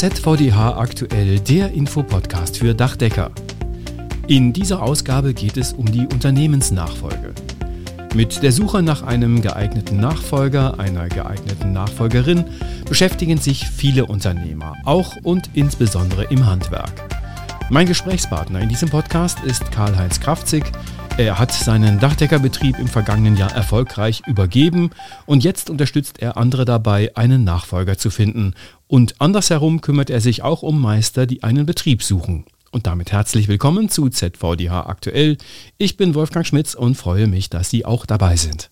ZVDH aktuell, der Infopodcast für Dachdecker. In dieser Ausgabe geht es um die Unternehmensnachfolge. Mit der Suche nach einem geeigneten Nachfolger, einer geeigneten Nachfolgerin beschäftigen sich viele Unternehmer, auch und insbesondere im Handwerk. Mein Gesprächspartner in diesem Podcast ist Karl-Heinz Krafzig. Er hat seinen Dachdeckerbetrieb im vergangenen Jahr erfolgreich übergeben und jetzt unterstützt er andere dabei, einen Nachfolger zu finden. Und andersherum kümmert er sich auch um Meister, die einen Betrieb suchen. Und damit herzlich willkommen zu ZVDH aktuell. Ich bin Wolfgang Schmitz und freue mich, dass Sie auch dabei sind.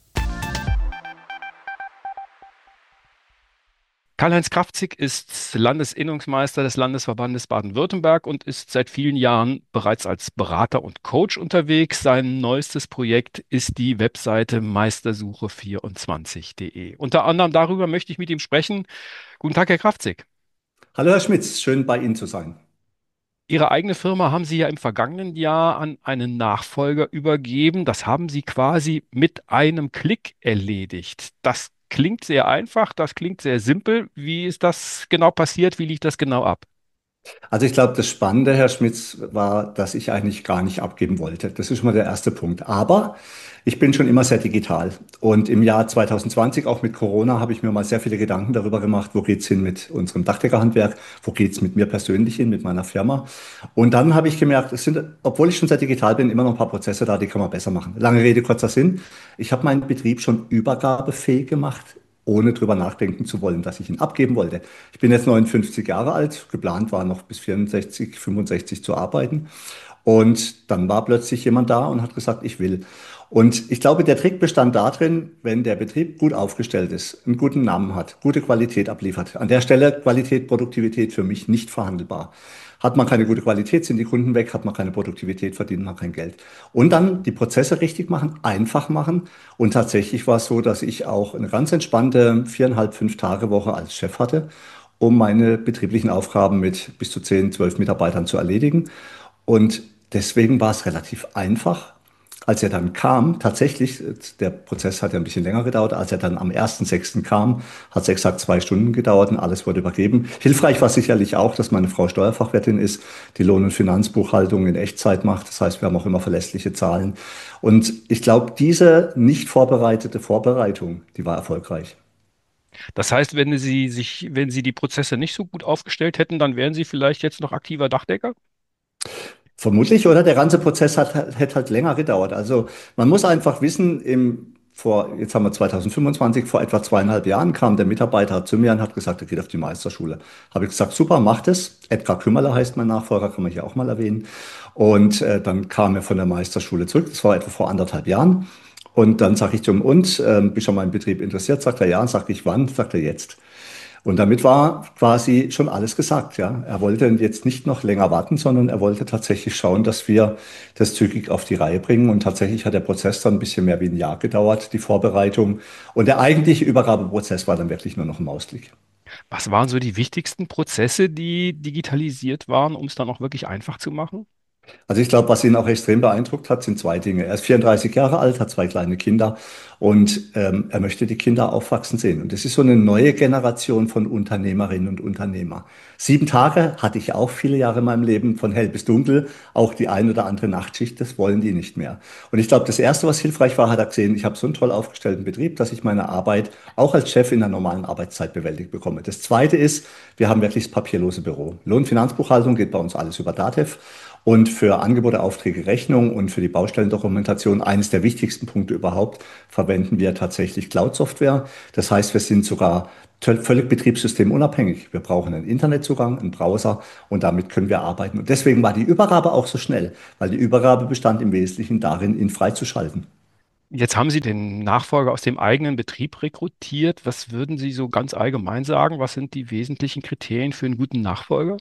Karl-Heinz Krafzig ist Landesinnungsmeister des Landesverbandes Baden-Württemberg und ist seit vielen Jahren bereits als Berater und Coach unterwegs. Sein neuestes Projekt ist die Webseite meistersuche24.de. Unter anderem darüber möchte ich mit ihm sprechen. Guten Tag, Herr Krafzig. Hallo Herr Schmitz, schön bei Ihnen zu sein. Ihre eigene Firma haben Sie ja im vergangenen Jahr an einen Nachfolger übergeben. Das haben Sie quasi mit einem Klick erledigt. Das klingt sehr einfach, das klingt sehr simpel. Wie ist das genau passiert? Wie lief das genau ab? Also ich glaube, das Spannende, Herr Schmitz, war, dass ich eigentlich gar nicht abgeben wollte. Das ist schon mal der erste Punkt. Aber ich bin schon immer sehr digital. Und im Jahr 2020, auch mit Corona, habe ich mir mal sehr viele Gedanken darüber gemacht, wo geht's hin mit unserem Dachdeckerhandwerk, wo geht's mit mir persönlich hin, mit meiner Firma. Und dann habe ich gemerkt, es sind, obwohl ich schon sehr digital bin, immer noch ein paar Prozesse da, die kann man besser machen. Lange Rede, kurzer Sinn. Ich habe meinen Betrieb schon übergabefähig gemacht, ohne drüber nachdenken zu wollen, dass ich ihn abgeben wollte. Ich bin jetzt 59 Jahre alt, geplant war noch bis 64, 65 zu arbeiten. Und dann war plötzlich jemand da und hat gesagt, ich will. Und ich glaube, der Trick bestand darin, wenn der Betrieb gut aufgestellt ist, einen guten Namen hat, gute Qualität abliefert. An der Stelle Qualität, Produktivität für mich nicht verhandelbar. Hat man keine gute Qualität, sind die Kunden weg, hat man keine Produktivität, verdient man kein Geld. Und dann die Prozesse richtig machen, einfach machen. Und tatsächlich war es so, dass ich auch eine ganz entspannte 4,5, 5 Tage Woche als Chef hatte, um meine betrieblichen Aufgaben mit bis zu 10, 12 Mitarbeitern zu erledigen. Und deswegen war es relativ einfach. Als er dann kam, tatsächlich, der Prozess hat ja ein bisschen länger gedauert, als er dann am 1.6. kam, hat es exakt 2 Stunden gedauert und alles wurde übergeben. Hilfreich war sicherlich auch, dass meine Frau Steuerfachwirtin ist, die Lohn- und Finanzbuchhaltung in Echtzeit macht. Das heißt, wir haben auch immer verlässliche Zahlen. Und ich glaube, diese nicht vorbereitete Vorbereitung, die war erfolgreich. Das heißt, wenn Sie die Prozesse nicht so gut aufgestellt hätten, dann wären Sie vielleicht jetzt noch aktiver Dachdecker? Vermutlich, oder? Der ganze Prozess hätte halt länger gedauert. Also man muss einfach wissen, jetzt haben wir 2025, vor etwa 2,5 Jahren kam der Mitarbeiter zu mir und hat gesagt, er geht auf die Meisterschule. Habe ich gesagt, super, macht es. Edgar Kümmerler heißt mein Nachfolger, kann man hier auch mal erwähnen. Und dann kam er von der Meisterschule zurück. Das war etwa vor 1,5 Jahren. Und dann sage ich zu ihm, bist du an meinem Betrieb interessiert? Sagt er ja. Sag ich, wann? Sagt er jetzt. Und damit war quasi schon alles gesagt, ja. Er wollte jetzt nicht noch länger warten, sondern er wollte tatsächlich schauen, dass wir das zügig auf die Reihe bringen. Und tatsächlich hat der Prozess dann ein bisschen mehr wie ein Jahr gedauert, die Vorbereitung. Und der eigentliche Übergabeprozess war dann wirklich nur noch ein Mausklick. Was waren so die wichtigsten Prozesse, die digitalisiert waren, um es dann auch wirklich einfach zu machen? Also ich glaube, was ihn auch extrem beeindruckt hat, sind 2 Dinge. Er ist 34 Jahre alt, hat 2 kleine Kinder und er möchte die Kinder aufwachsen sehen. Und das ist so eine neue Generation von Unternehmerinnen und Unternehmer. 7 Tage hatte ich auch viele Jahre in meinem Leben, von hell bis dunkel, auch die ein oder andere Nachtschicht, das wollen die nicht mehr. Und ich glaube, das Erste, was hilfreich war, hat er gesehen, ich habe so einen toll aufgestellten Betrieb, dass ich meine Arbeit auch als Chef in der normalen Arbeitszeit bewältigt bekomme. Das Zweite ist, wir haben wirklich das papierlose Büro. Lohnfinanzbuchhaltung geht bei uns alles über DATEV. Und für Angebote, Aufträge, Rechnung und für die Baustellendokumentation, eines der wichtigsten Punkte überhaupt, verwenden wir tatsächlich Cloud-Software. Das heißt, wir sind sogar völlig betriebssystemunabhängig. Wir brauchen einen Internetzugang, einen Browser und damit können wir arbeiten. Und deswegen war die Übergabe auch so schnell, weil die Übergabe bestand im Wesentlichen darin, ihn freizuschalten. Jetzt haben Sie den Nachfolger aus dem eigenen Betrieb rekrutiert. Was würden Sie so ganz allgemein sagen? Was sind die wesentlichen Kriterien für einen guten Nachfolger?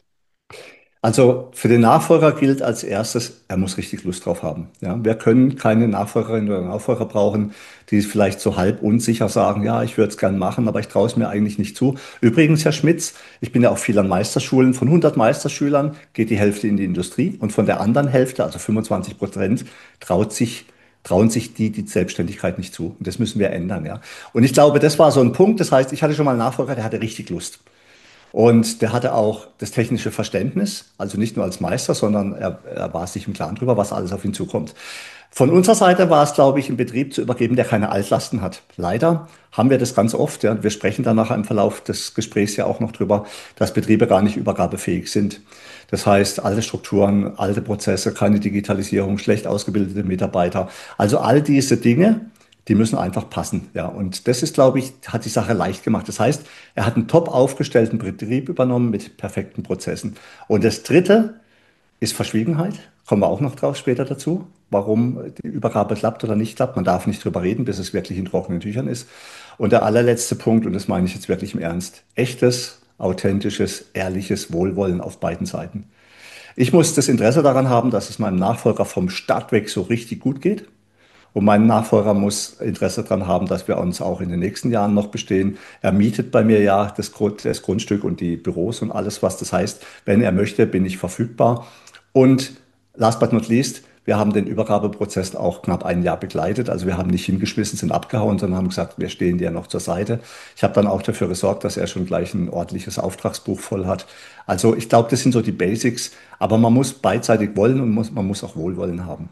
Also für den Nachfolger gilt als erstes, er muss richtig Lust drauf haben. Ja, wir können keine Nachfolgerin oder Nachfolger brauchen, die vielleicht so halb unsicher sagen, ja, ich würde es gern machen, aber ich traue es mir eigentlich nicht zu. Übrigens, Herr Schmitz, ich bin ja auch viel an Meisterschulen. Von 100 Meisterschülern geht die Hälfte in die Industrie und von der anderen Hälfte, also 25%, traut sich trauen sich die Selbstständigkeit nicht zu. Und das müssen wir ändern, ja. Und ich glaube, das war so ein Punkt. Das heißt, ich hatte schon mal einen Nachfolger, der hatte richtig Lust. Und der hatte auch das technische Verständnis, also nicht nur als Meister, sondern er war sich im Klaren darüber, was alles auf ihn zukommt. Von unserer Seite war es, glaube ich, einen Betrieb zu übergeben, der keine Altlasten hat. Leider haben wir das ganz oft. Ja. Wir sprechen dann nachher im Verlauf des Gesprächs ja auch noch drüber, dass Betriebe gar nicht übergabefähig sind. Das heißt, alte Strukturen, alte Prozesse, keine Digitalisierung, schlecht ausgebildete Mitarbeiter. Also all diese Dinge, die müssen einfach passen. Ja. Und das ist, glaube ich, hat die Sache leicht gemacht. Das heißt, er hat einen top aufgestellten Betrieb übernommen mit perfekten Prozessen. Und das Dritte ist Verschwiegenheit. Kommen wir auch noch drauf später dazu, warum die Übergabe klappt oder nicht klappt. Man darf nicht drüber reden, bis es wirklich in trockenen Tüchern ist. Und der allerletzte Punkt, und das meine ich jetzt wirklich im Ernst, echtes, authentisches, ehrliches Wohlwollen auf beiden Seiten. Ich muss das Interesse daran haben, dass es meinem Nachfolger vom Start weg so richtig gut geht. Und mein Nachfolger muss Interesse daran haben, dass wir uns auch in den nächsten Jahren noch bestehen. Er mietet bei mir ja das Grundstück und die Büros und alles, was das heißt. Wenn er möchte, bin ich verfügbar. Und last but not least, wir haben den Übergabeprozess auch knapp ein Jahr begleitet. Also wir haben nicht hingeschmissen, sind abgehauen, sondern haben gesagt, wir stehen dir noch zur Seite. Ich habe dann auch dafür gesorgt, dass er schon gleich ein ordentliches Auftragsbuch voll hat. Also ich glaube, das sind so die Basics. Aber man muss beidseitig wollen und man muss auch Wohlwollen haben.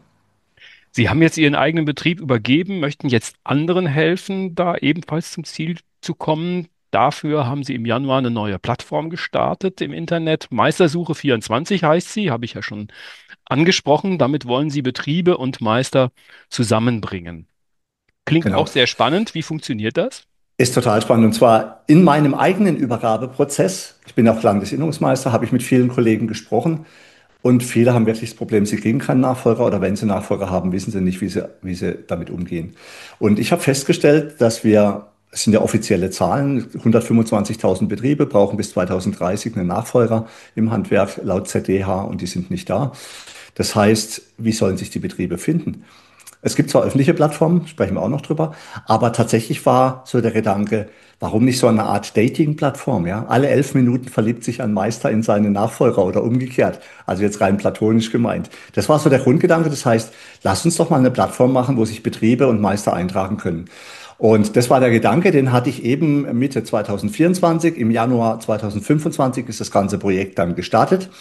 Sie haben jetzt Ihren eigenen Betrieb übergeben, möchten jetzt anderen helfen, da ebenfalls zum Ziel zu kommen. Dafür haben Sie im Januar eine neue Plattform gestartet im Internet. Meistersuche 24 heißt sie, habe ich ja schon angesprochen. Damit wollen Sie Betriebe und Meister zusammenbringen. Klingt auch Genau. sehr spannend. Wie funktioniert das? Ist total spannend. Und zwar in meinem eigenen Übergabeprozess, ich bin auch Landesinnungsmeister, habe ich mit vielen Kollegen gesprochen und viele haben wirklich das Problem, sie kriegen keinen Nachfolger oder wenn sie Nachfolger haben, wissen sie nicht, wie sie damit umgehen. Und ich habe festgestellt, dass wir, es sind ja offizielle Zahlen, 125.000 Betriebe brauchen bis 2030 einen Nachfolger im Handwerk laut ZDH und die sind nicht da. Das heißt, wie sollen sich die Betriebe finden? Es gibt zwar öffentliche Plattformen, sprechen wir auch noch drüber, aber tatsächlich war so der Gedanke, warum nicht so eine Art Dating-Plattform, ja? Alle 11 Minuten verliebt sich ein Meister in seinen Nachfolger oder umgekehrt. Also jetzt rein platonisch gemeint. Das war so der Grundgedanke. Das heißt, lass uns doch mal eine Plattform machen, wo sich Betriebe und Meister eintragen können. Und das war der Gedanke, den hatte ich eben Mitte 2024. Im Januar 2025 ist das ganze Projekt dann gestartet.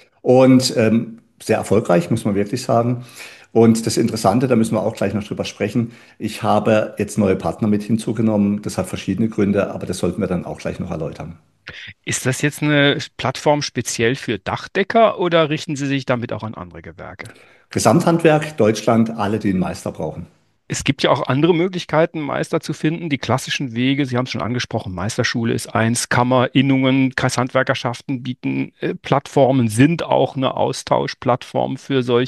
Und sehr erfolgreich, muss man wirklich sagen. Und das Interessante, da müssen wir auch gleich noch drüber sprechen. Ich habe jetzt neue Partner mit hinzugenommen. Das hat verschiedene Gründe, aber das sollten wir dann auch gleich noch erläutern. Ist das jetzt eine Plattform speziell für Dachdecker oder richten Sie sich damit auch an andere Gewerke? Gesamthandwerk, Deutschland, alle, die einen Meister brauchen. Es gibt ja auch andere Möglichkeiten, Meister zu finden. Die klassischen Wege, Sie haben es schon angesprochen, Meisterschule ist eins, Kammer, Innungen, Kreishandwerkerschaften bieten Plattformen, sind auch eine Austauschplattform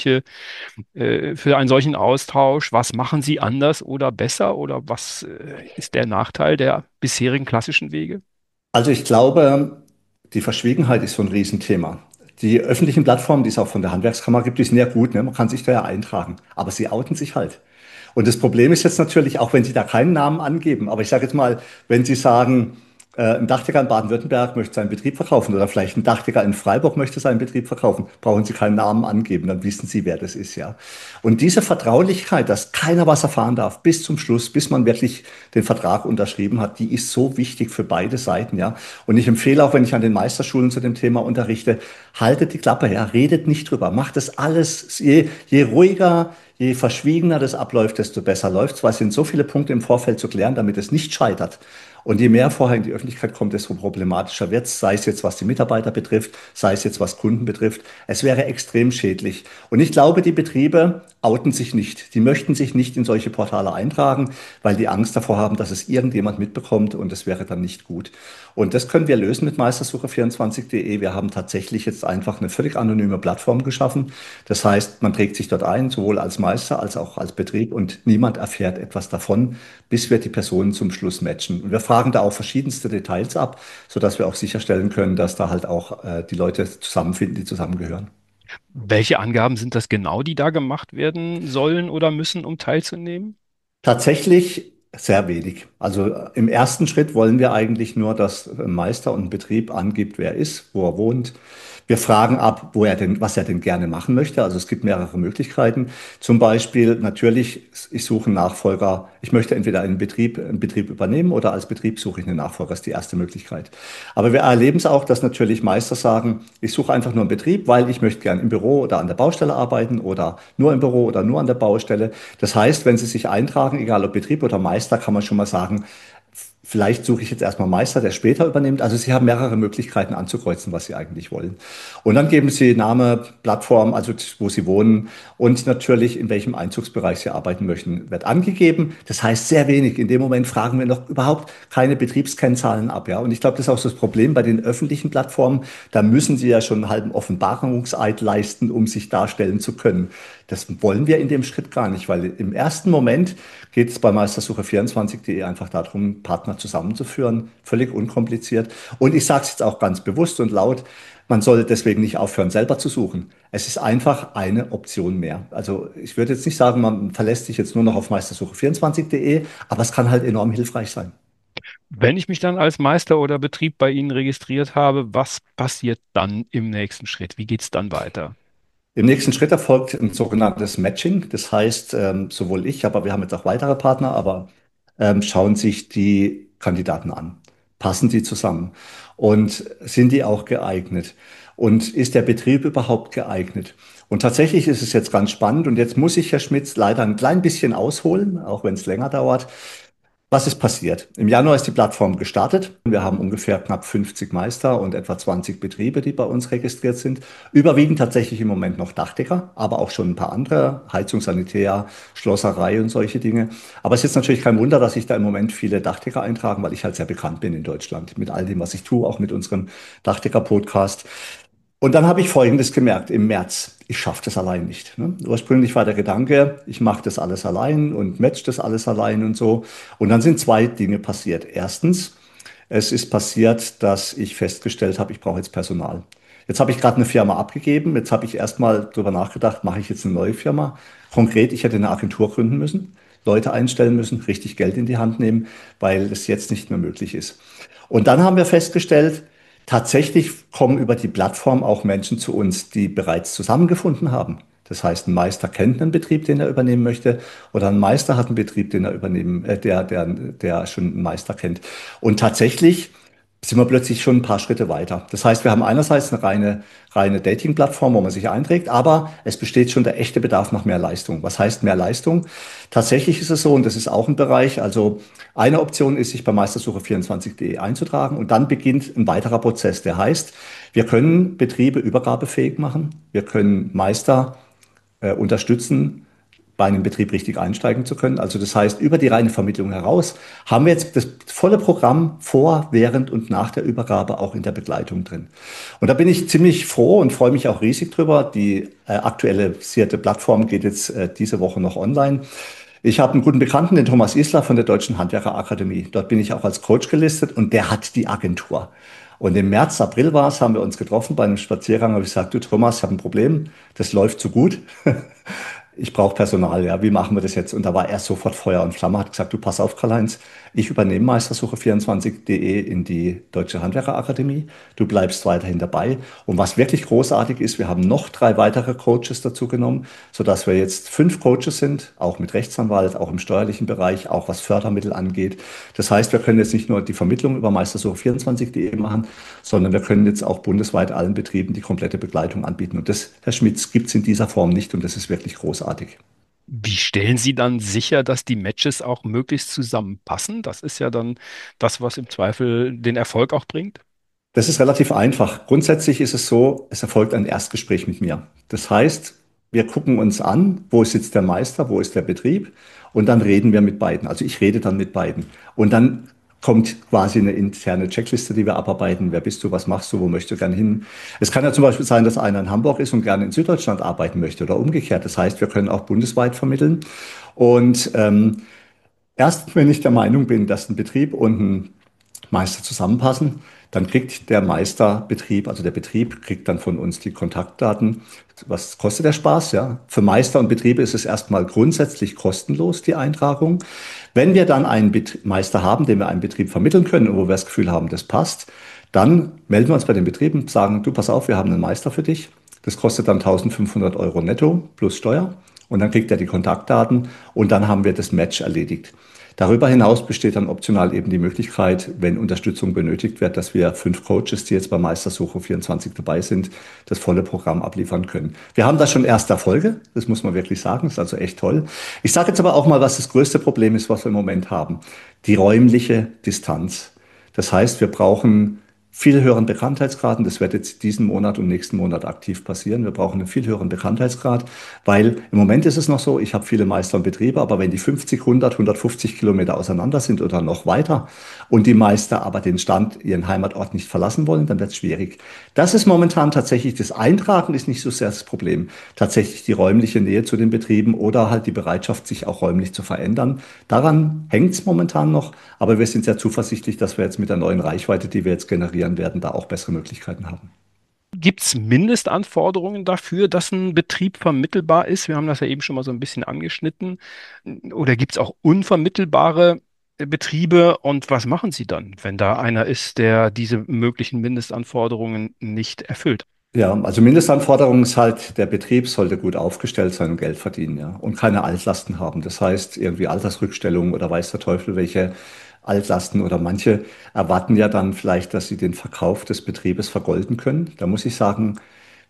für einen solchen Austausch. Was machen Sie anders oder besser oder was ist der Nachteil der bisherigen klassischen Wege? Also ich glaube, die Verschwiegenheit ist so ein Riesenthema. Die öffentlichen Plattformen, die es auch von der Handwerkskammer gibt, die sind ja gut, ne? Man kann sich da ja eintragen, aber sie outen sich halt. Und das Problem ist jetzt natürlich, auch wenn Sie da keinen Namen angeben, aber ich sage jetzt mal, wenn Sie sagen, ein Dachdecker in Baden-Württemberg möchte seinen Betrieb verkaufen oder vielleicht ein Dachdecker in Freiburg möchte seinen Betrieb verkaufen, brauchen Sie keinen Namen angeben, dann wissen Sie, wer das ist, ja. Und diese Vertraulichkeit, dass keiner was erfahren darf, bis zum Schluss, bis man wirklich den Vertrag unterschrieben hat, die ist so wichtig für beide Seiten, ja. Und ich empfehle auch, wenn ich an den Meisterschulen zu dem Thema unterrichte, haltet die Klappe, ja, redet nicht drüber, macht das alles, je ruhiger, je verschwiegener das abläuft, desto besser läuft es, weil es sind so viele Punkte im Vorfeld zu klären, damit es nicht scheitert. Und je mehr vorher in die Öffentlichkeit kommt, desto problematischer wird es, sei es jetzt was die Mitarbeiter betrifft, sei es jetzt was Kunden betrifft. Es wäre extrem schädlich. Und ich glaube, die Betriebe outen sich nicht. Die möchten sich nicht in solche Portale eintragen, weil die Angst davor haben, dass es irgendjemand mitbekommt und das wäre dann nicht gut. Und das können wir lösen mit Meistersuche24.de. Wir haben tatsächlich jetzt einfach eine völlig anonyme Plattform geschaffen. Das heißt, man trägt sich dort ein, sowohl als Meister als auch als Betrieb und niemand erfährt etwas davon, bis wir die Personen zum Schluss matchen. Und wir fragen da auch verschiedenste Details ab, sodass wir auch sicherstellen können, dass da halt auch die Leute zusammenfinden, die zusammengehören. Welche Angaben sind das genau, die da gemacht werden sollen oder müssen, um teilzunehmen? Tatsächlich Sehr wenig. Also im ersten Schritt wollen wir eigentlich nur, dass ein Meister und ein Betrieb angibt, wer er ist, wo er wohnt. Wir fragen ab, was er denn gerne machen möchte. Also es gibt mehrere Möglichkeiten. Zum Beispiel natürlich, ich suche einen Nachfolger. Ich möchte entweder einen Betrieb übernehmen oder als Betrieb suche ich einen Nachfolger. Das ist die erste Möglichkeit. Aber wir erleben es auch, dass natürlich Meister sagen, ich suche einfach nur einen Betrieb, weil ich möchte gern im Büro oder an der Baustelle arbeiten oder nur im Büro oder nur an der Baustelle. Das heißt, wenn Sie sich eintragen, egal ob Betrieb oder Meister, kann man schon mal sagen, vielleicht suche ich jetzt erstmal Meister, der später übernimmt. Also Sie haben mehrere Möglichkeiten anzukreuzen, was Sie eigentlich wollen. Und dann geben Sie Name, Plattform, also wo Sie wohnen und natürlich in welchem Einzugsbereich Sie arbeiten möchten, wird angegeben. Das heißt sehr wenig. In dem Moment fragen wir noch überhaupt keine Betriebskennzahlen ab. Ja? Und ich glaube, das ist auch so das Problem bei den öffentlichen Plattformen. Da müssen Sie ja schon einen halben Offenbarungseid leisten, um sich darstellen zu können. Das wollen wir in dem Schritt gar nicht, weil im ersten Moment geht es bei Meistersuche24.de einfach darum, Partner zusammenzuführen, völlig unkompliziert. Und ich sage es jetzt auch ganz bewusst und laut, man soll deswegen nicht aufhören, selber zu suchen. Es ist einfach eine Option mehr. Also ich würde jetzt nicht sagen, man verlässt sich jetzt nur noch auf Meistersuche24.de, aber es kann halt enorm hilfreich sein. Wenn ich mich dann als Meister oder Betrieb bei Ihnen registriert habe, was passiert dann im nächsten Schritt? Wie geht es dann weiter? Im nächsten Schritt erfolgt ein sogenanntes Matching. Das heißt, sowohl ich, aber wir haben jetzt auch weitere Partner, aber schauen sich die Kandidaten an. Passen die zusammen? Und sind die auch geeignet? Und ist der Betrieb überhaupt geeignet? Und tatsächlich ist es jetzt ganz spannend. Und jetzt muss ich, Herr Schmitz, leider ein klein bisschen ausholen, auch wenn es länger dauert. Was ist passiert? Im Januar ist die Plattform gestartet. Wir haben ungefähr knapp 50 Meister und etwa 20 Betriebe, die bei uns registriert sind. Überwiegend tatsächlich im Moment noch Dachdecker, aber auch schon ein paar andere, Heizung, Sanitär, Schlosserei und solche Dinge. Aber es ist jetzt natürlich kein Wunder, dass sich da im Moment viele Dachdecker eintragen, weil ich halt sehr bekannt bin in Deutschland mit all dem, was ich tue, auch mit unserem Dachdecker-Podcast. Und dann habe ich Folgendes gemerkt im März. Ich schaffe das allein nicht. Ne? Ursprünglich war der Gedanke, ich mache das alles allein und match das alles allein und so. Und dann sind zwei Dinge passiert. Erstens, es ist passiert, dass ich festgestellt habe, ich brauche jetzt Personal. Jetzt habe ich gerade eine Firma abgegeben. Jetzt habe ich erstmal drüber nachgedacht, mache ich jetzt eine neue Firma? Konkret, ich hätte eine Agentur gründen müssen, Leute einstellen müssen, richtig Geld in die Hand nehmen, weil es jetzt nicht mehr möglich ist. Und dann haben wir festgestellt, tatsächlich kommen über die Plattform auch Menschen zu uns, die bereits zusammengefunden haben. Das heißt, ein Meister kennt einen Betrieb, den er übernehmen möchte, oder ein Meister hat einen Betrieb, den er übernehmen, der schon einen Meister kennt. Und tatsächlich sind wir plötzlich schon ein paar Schritte weiter. Das heißt, wir haben einerseits eine reine Dating-Plattform, wo man sich einträgt, aber es besteht schon der echte Bedarf nach mehr Leistung. Was heißt mehr Leistung? Tatsächlich ist es so, und das ist auch ein Bereich, also eine Option ist, sich bei Meistersuche24.de einzutragen und dann beginnt ein weiterer Prozess, der heißt, wir können Betriebe übergabefähig machen, wir können Meister unterstützen, bei einem Betrieb richtig einsteigen zu können. Also das heißt, über die reine Vermittlung heraus haben wir jetzt das volle Programm vor, während und nach der Übergabe auch in der Begleitung drin. Und da bin ich ziemlich froh und freue mich auch riesig drüber. Die aktualisierte Plattform geht jetzt diese Woche noch online. Ich habe einen guten Bekannten, den Thomas Isler von der Deutschen Handwerkerakademie. Dort bin ich auch als Coach gelistet und der hat die Agentur. Und im März, April war es, haben wir uns getroffen bei einem Spaziergang. Habe ich gesagt, du Thomas, ich habe ein Problem, das läuft zu gut. Ich brauche Personal, ja, wie machen wir das jetzt? Und da war er sofort Feuer und Flamme, hat gesagt, du pass auf, Karl-Heinz, ich übernehme Meistersuche24.de in die Deutsche Handwerkerakademie. Du bleibst weiterhin dabei. Und was wirklich großartig ist, wir haben noch 3 weitere Coaches dazu genommen, sodass wir jetzt 5 Coaches sind, auch mit Rechtsanwalt, auch im steuerlichen Bereich, auch was Fördermittel angeht. Das heißt, wir können jetzt nicht nur die Vermittlung über Meistersuche24.de machen, sondern wir können jetzt auch bundesweit allen Betrieben die komplette Begleitung anbieten. Und das, Herr Schmitz, gibt es in dieser Form nicht und das ist wirklich großartig. Wie stellen Sie dann sicher, dass die Matches auch möglichst zusammenpassen? Das ist ja dann das, was im Zweifel den Erfolg auch bringt. Das ist relativ einfach. Grundsätzlich ist es so, es erfolgt ein Erstgespräch mit mir. Das heißt, wir gucken uns an, wo sitzt der Meister, wo ist der Betrieb und dann reden wir mit beiden. Also ich rede dann mit beiden. Und dann kommt quasi eine interne Checkliste, die wir abarbeiten. Wer bist du, was machst du, wo möchtest du gerne hin? Es kann ja zum Beispiel sein, dass einer in Hamburg ist und gerne in Süddeutschland arbeiten möchte oder umgekehrt. Das heißt, wir können auch bundesweit vermitteln. Und erst wenn ich der Meinung bin, dass ein Betrieb und ein Meister zusammenpassen, dann kriegt der Meisterbetrieb, also der Betrieb kriegt dann von uns die Kontaktdaten. Was kostet der Spaß? Ja, für Meister und Betriebe ist es erstmal grundsätzlich kostenlos, die Eintragung. Wenn wir dann einen Meister haben, den wir einem Betrieb vermitteln können und wo wir das Gefühl haben, das passt, dann melden wir uns bei den Betrieben, sagen, du, pass auf, wir haben einen Meister für dich. Das kostet dann 1.500 € netto plus Steuer. Und dann kriegt er die Kontaktdaten und dann haben wir das Match erledigt. Darüber hinaus besteht dann optional eben die Möglichkeit, wenn Unterstützung benötigt wird, dass wir 5 Coaches, die jetzt bei Meistersuche 24 dabei sind, das volle Programm abliefern können. Wir haben da schon erste Erfolge, das muss man wirklich sagen, das ist also echt toll. Ich sage jetzt aber auch mal, was das größte Problem ist, was wir im Moment haben. Die räumliche Distanz. Das heißt, wir brauchen viel höheren Bekanntheitsgraden. Das wird jetzt diesen Monat und nächsten Monat aktiv passieren. Wir brauchen einen viel höheren Bekanntheitsgrad, weil im Moment ist es noch so, ich habe viele Meister und Betriebe, aber wenn die 50, 100, 150 Kilometer auseinander sind oder noch weiter und die Meister aber den Stand, ihren Heimatort nicht verlassen wollen, dann wird es schwierig. Das ist momentan tatsächlich, das Eintragen ist nicht so sehr das Problem. Tatsächlich die räumliche Nähe zu den Betrieben oder halt die Bereitschaft, sich auch räumlich zu verändern. Daran hängt es momentan noch, aber wir sind sehr zuversichtlich, dass wir jetzt mit der neuen Reichweite, die wir jetzt generieren werden, da auch bessere Möglichkeiten haben. Gibt es Mindestanforderungen dafür, dass ein Betrieb vermittelbar ist? Wir haben das ja eben schon mal so ein bisschen angeschnitten. Oder gibt es auch unvermittelbare Betriebe? Und was machen Sie dann, wenn da einer ist, der diese möglichen Mindestanforderungen nicht erfüllt? Ja, also Mindestanforderung ist halt, der Betrieb sollte gut aufgestellt sein und Geld verdienen, ja, und keine Altlasten haben. Das heißt, irgendwie Altersrückstellungen oder weiß der Teufel welche Altlasten oder manche erwarten ja dann vielleicht, dass sie den Verkauf des Betriebes vergolden können. Da muss ich sagen,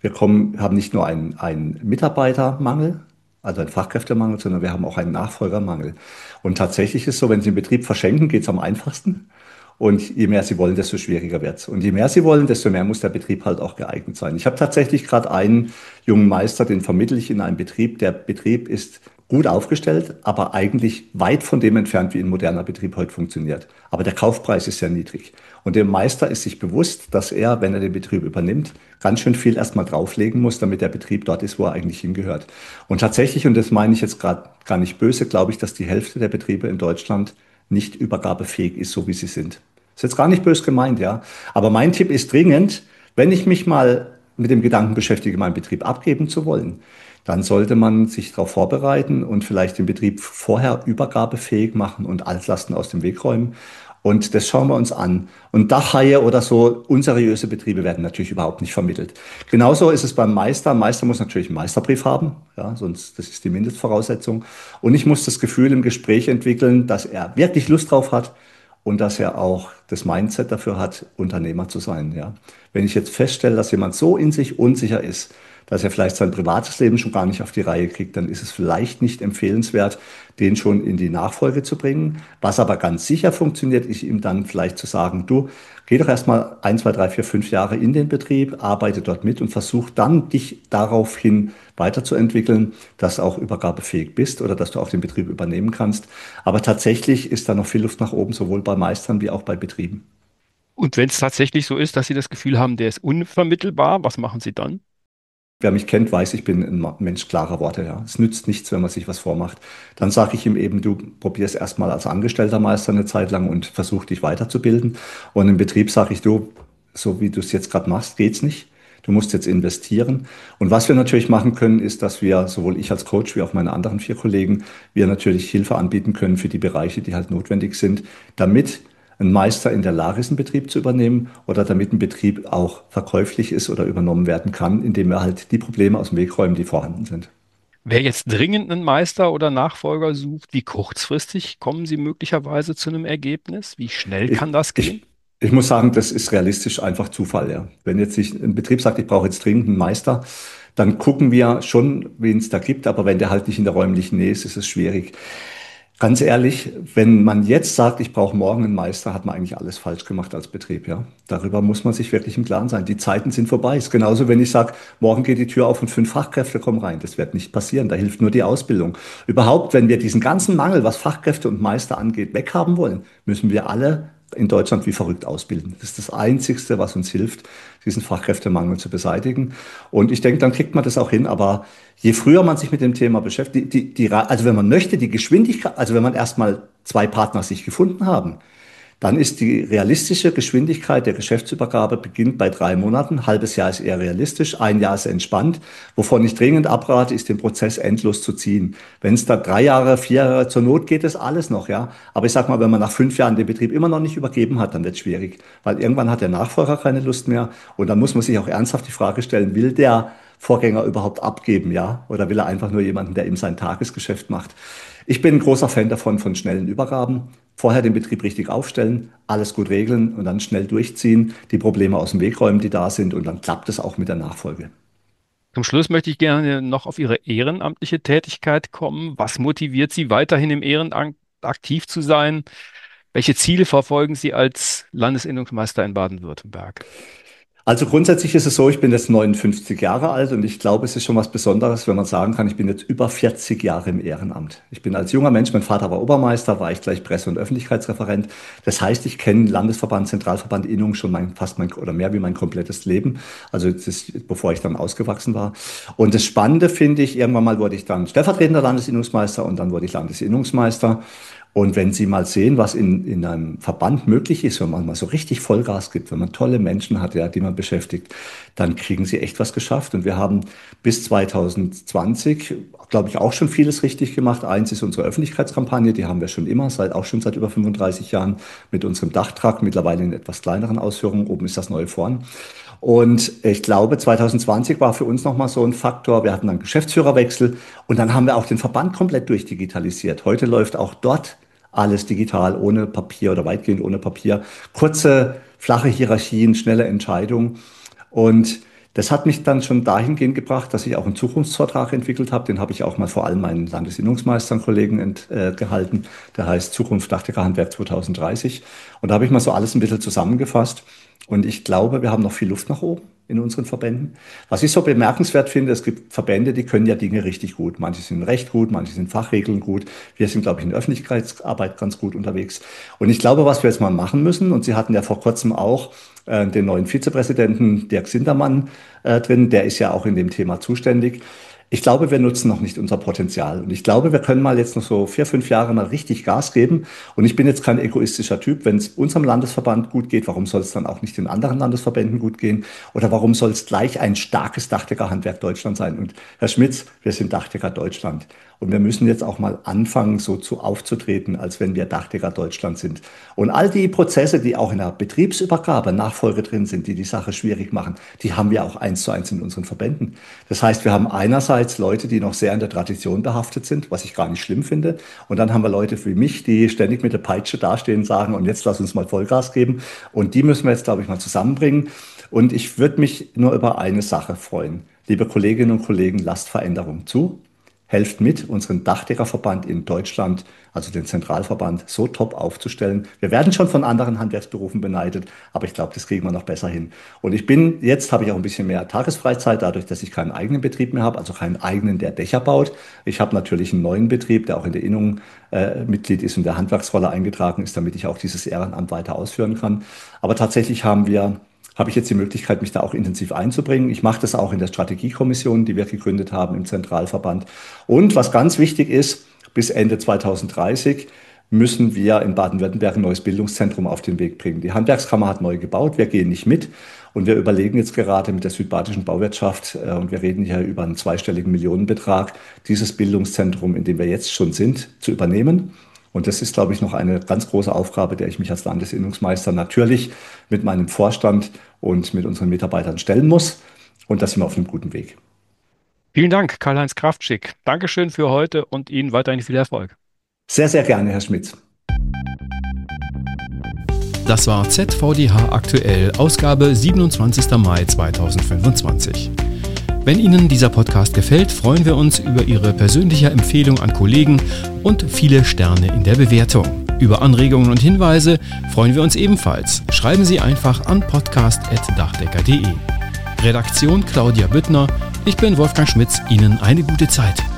haben nicht nur einen Mitarbeitermangel, also einen Fachkräftemangel, sondern wir haben auch einen Nachfolgermangel. Und tatsächlich ist so, wenn Sie den Betrieb verschenken, geht es am einfachsten. Und je mehr sie wollen, desto schwieriger wird's. Und je mehr sie wollen, desto mehr muss der Betrieb halt auch geeignet sein. Ich habe tatsächlich gerade einen jungen Meister, den vermittle ich in einen Betrieb. Der Betrieb ist gut aufgestellt, aber eigentlich weit von dem entfernt, wie ein moderner Betrieb heute funktioniert. Aber der Kaufpreis ist sehr niedrig. Und der Meister ist sich bewusst, dass er, wenn er den Betrieb übernimmt, ganz schön viel erstmal drauflegen muss, damit der Betrieb dort ist, wo er eigentlich hingehört. Und tatsächlich, und das meine ich jetzt gerade gar nicht böse, glaube ich, dass die Hälfte der Betriebe in Deutschland nicht übergabefähig ist, so wie sie sind. Ist jetzt gar nicht böse gemeint, ja. Aber mein Tipp ist dringend, wenn ich mich mal mit dem Gedanken beschäftige, meinen Betrieb abgeben zu wollen, dann sollte man sich darauf vorbereiten und vielleicht den Betrieb vorher übergabefähig machen und Altlasten aus dem Weg räumen. Und das schauen wir uns an. Und Dachhaie oder so unseriöse Betriebe werden natürlich überhaupt nicht vermittelt. Genauso ist es beim Meister. Ein Meister muss natürlich einen Meisterbrief haben, ja, sonst das ist die Mindestvoraussetzung. Und ich muss das Gefühl im Gespräch entwickeln, dass er wirklich Lust drauf hat und dass er auch das Mindset dafür hat, Unternehmer zu sein. Ja. Wenn ich jetzt feststelle, dass jemand so in sich unsicher ist, dass er vielleicht sein privates Leben schon gar nicht auf die Reihe kriegt, dann ist es vielleicht nicht empfehlenswert, den schon in die Nachfolge zu bringen. Was aber ganz sicher funktioniert, ist ihm dann vielleicht zu sagen, du, geh doch erstmal 1, 2, 3, 4, 5 Jahre in den Betrieb, arbeite dort mit und versuch dann, dich daraufhin weiterzuentwickeln, dass du auch übergabefähig bist oder dass du auch den Betrieb übernehmen kannst. Aber tatsächlich ist da noch viel Luft nach oben, sowohl bei Meistern wie auch bei Betrieben. Und wenn es tatsächlich so ist, dass Sie das Gefühl haben, der ist unvermittelbar, was machen Sie dann? Wer mich kennt, weiß, ich bin ein Mensch klarer Worte. Ja. Es nützt nichts, wenn man sich was vormacht. Dann sage ich ihm eben, du probierst erstmal als Angestellter Meister eine Zeit lang und versuch dich weiterzubilden. Und im Betrieb sage ich, du, so wie du es jetzt gerade machst, geht's nicht. Du musst jetzt investieren. Und was wir natürlich machen können, ist, dass wir, sowohl ich als Coach wie auch meine anderen 4 Kollegen, wir natürlich Hilfe anbieten können für die Bereiche, die halt notwendig sind, damit ein Meister in der Lage ist, einen Betrieb zu übernehmen oder damit ein Betrieb auch verkäuflich ist oder übernommen werden kann, indem wir halt die Probleme aus dem Weg räumen, die vorhanden sind. Wer jetzt dringend einen Meister oder Nachfolger sucht, wie kurzfristig kommen Sie möglicherweise zu einem Ergebnis? Wie schnell Ich, kann das gehen? ich, ich muss sagen, das ist realistisch einfach Zufall, ja. Wenn jetzt sich ein Betrieb sagt, ich brauche jetzt dringend einen Meister, dann gucken wir schon, wen es da gibt, aber wenn der halt nicht in der räumlichen Nähe ist, ist es schwierig. Ganz ehrlich, wenn man jetzt sagt, ich brauche morgen einen Meister, hat man eigentlich alles falsch gemacht als Betrieb, ja. Darüber muss man sich wirklich im Klaren sein. Die Zeiten sind vorbei. Ist genauso, wenn ich sage, morgen geht die Tür auf und 5 Fachkräfte kommen rein. Das wird nicht passieren. Da hilft nur die Ausbildung. Überhaupt, wenn wir diesen ganzen Mangel, was Fachkräfte und Meister angeht, weghaben wollen, müssen wir alle in Deutschland wie verrückt ausbilden. Das ist das Einzigste, was uns hilft, diesen Fachkräftemangel zu beseitigen. Und ich denke, dann kriegt man das auch hin. Aber je früher man sich mit dem Thema beschäftigt, also wenn man möchte, die Geschwindigkeit, also wenn man erstmal 2 Partner sich gefunden haben, dann ist die realistische Geschwindigkeit der Geschäftsübergabe beginnt bei 3 Monaten. Ein halbes Jahr ist eher realistisch, ein Jahr ist entspannt. Wovon ich dringend abrate, ist den Prozess endlos zu ziehen. Wenn es da 3 Jahre, 4 Jahre zur Not geht, ist alles noch, ja. Aber ich sag mal, wenn man nach 5 Jahren den Betrieb immer noch nicht übergeben hat, dann wird es schwierig. Weil irgendwann hat der Nachfolger keine Lust mehr. Und dann muss man sich auch ernsthaft die Frage stellen, will der Vorgänger überhaupt abgeben, ja? Oder will er einfach nur jemanden, der ihm sein Tagesgeschäft macht? Ich bin ein großer Fan davon, von schnellen Übergaben. Vorher den Betrieb richtig aufstellen, alles gut regeln und dann schnell durchziehen, die Probleme aus dem Weg räumen, die da sind, und dann klappt es auch mit der Nachfolge. Zum Schluss möchte ich gerne noch auf Ihre ehrenamtliche Tätigkeit kommen. Was motiviert Sie, weiterhin im Ehrenamt aktiv zu sein? Welche Ziele verfolgen Sie als Landesinnungsmeister in Baden-Württemberg? Also grundsätzlich ist es so, ich bin jetzt 59 Jahre alt und ich glaube, es ist schon was Besonderes, wenn man sagen kann, ich bin jetzt über 40 Jahre im Ehrenamt. Ich bin als junger Mensch, mein Vater war Obermeister, war ich gleich Presse- und Öffentlichkeitsreferent. Das heißt, ich kenne Landesverband, Zentralverband Innung schon oder mehr wie mein komplettes Leben. Also das ist, bevor ich dann ausgewachsen war. Und das Spannende finde ich, irgendwann mal wurde ich dann stellvertretender Landesinnungsmeister und dann wurde ich Landesinnungsmeister. Und wenn Sie mal sehen, was in einem Verband möglich ist, wenn man mal so richtig Vollgas gibt, wenn man tolle Menschen hat, ja, die man beschäftigt, dann kriegen Sie echt was geschafft. Und wir haben bis 2020, glaube ich, auch schon vieles richtig gemacht. Eins ist unsere Öffentlichkeitskampagne, die haben wir schon immer, auch schon seit über 35 Jahren mit unserem Dachtrakt, mittlerweile in etwas kleineren Ausführungen. Oben ist das neue Vorn. Und ich glaube, 2020 war für uns nochmal so ein Faktor. Wir hatten einen Geschäftsführerwechsel und dann haben wir auch den Verband komplett durchdigitalisiert. Heute läuft auch dort alles digital, ohne Papier oder weitgehend ohne Papier. Kurze, flache Hierarchien, schnelle Entscheidungen. Und das hat mich dann schon dahingehend gebracht, dass ich auch einen Zukunftsvortrag entwickelt habe. Den habe ich auch mal vor allem meinen Landesinnungsmeistern, Kollegen gehalten. Der heißt Zukunft Dachdeckerhandwerk 2030. Und da habe ich mal so alles ein bisschen zusammengefasst. Und ich glaube, wir haben noch viel Luft nach oben in unseren Verbänden. Was ich so bemerkenswert finde, es gibt Verbände, die können ja Dinge richtig gut. Manche sind recht gut, manche sind Fachregeln gut. Wir sind, glaube ich, in der Öffentlichkeitsarbeit ganz gut unterwegs. Und ich glaube, was wir jetzt mal machen müssen, und Sie hatten ja vor kurzem auch den neuen Vizepräsidenten Dirk Sindermann drin, der ist ja auch in dem Thema zuständig. Ich glaube, wir nutzen noch nicht unser Potenzial. Und ich glaube, wir können mal jetzt noch so 4, 5 Jahre mal richtig Gas geben. Und ich bin jetzt kein egoistischer Typ. Wenn es unserem Landesverband gut geht, warum soll es dann auch nicht den anderen Landesverbänden gut gehen? Oder warum soll es gleich ein starkes Dachdeckerhandwerk Deutschland sein? Und Herr Schmitz, wir sind Dachdecker Deutschland. Und wir müssen jetzt auch mal anfangen, so aufzutreten, als wenn wir Dachdecker Deutschland sind. Und all die Prozesse, die auch in der Betriebsübergabe, Nachfolge drin sind, die die Sache schwierig machen, die haben wir auch 1:1 in unseren Verbänden. Das heißt, wir haben einerseits Leute, die noch sehr in der Tradition behaftet sind, was ich gar nicht schlimm finde. Und dann haben wir Leute wie mich, die ständig mit der Peitsche dastehen und sagen, und jetzt lass uns mal Vollgas geben. Und die müssen wir jetzt, glaube ich, mal zusammenbringen. Und ich würde mich nur über eine Sache freuen. Liebe Kolleginnen und Kollegen, lasst Veränderung zu. Helft mit, unseren Dachdeckerverband in Deutschland, also den Zentralverband, so top aufzustellen. Wir werden schon von anderen Handwerksberufen beneidet, aber ich glaube, das kriegen wir noch besser hin. Und jetzt habe ich auch ein bisschen mehr Tagesfreizeit, dadurch, dass ich keinen eigenen Betrieb mehr habe, also keinen eigenen, der Dächer baut. Ich habe natürlich einen neuen Betrieb, der auch in der Innung Mitglied ist und der Handwerksrolle eingetragen ist, damit ich auch dieses Ehrenamt weiter ausführen kann. Aber tatsächlich habe ich jetzt die Möglichkeit, mich da auch intensiv einzubringen. Ich mache das auch in der Strategiekommission, die wir gegründet haben im Zentralverband. Und was ganz wichtig ist, bis Ende 2030 müssen wir in Baden-Württemberg ein neues Bildungszentrum auf den Weg bringen. Die Handwerkskammer hat neu gebaut, wir gehen nicht mit. Und wir überlegen jetzt gerade mit der südbadischen Bauwirtschaft, und wir reden hier über einen zweistelligen Millionenbetrag, dieses Bildungszentrum, in dem wir jetzt schon sind, zu übernehmen. Und das ist, glaube ich, noch eine ganz große Aufgabe, der ich mich als Landesinnungsmeister natürlich mit meinem Vorstand und mit unseren Mitarbeitern stellen muss. Und da sind wir auf einem guten Weg. Vielen Dank, Karl-Heinz Kraftschick. Dankeschön für heute und Ihnen weiterhin viel Erfolg. Sehr, sehr gerne, Herr Schmitz. Das war ZVDH aktuell, Ausgabe 27. Mai 2025. Wenn Ihnen dieser Podcast gefällt, freuen wir uns über Ihre persönliche Empfehlung an Kollegen und viele Sterne in der Bewertung. Über Anregungen und Hinweise freuen wir uns ebenfalls. Schreiben Sie einfach an podcast@dachdecker.de. Redaktion Claudia Büttner. Ich bin Wolfgang Schmitz. Ihnen eine gute Zeit.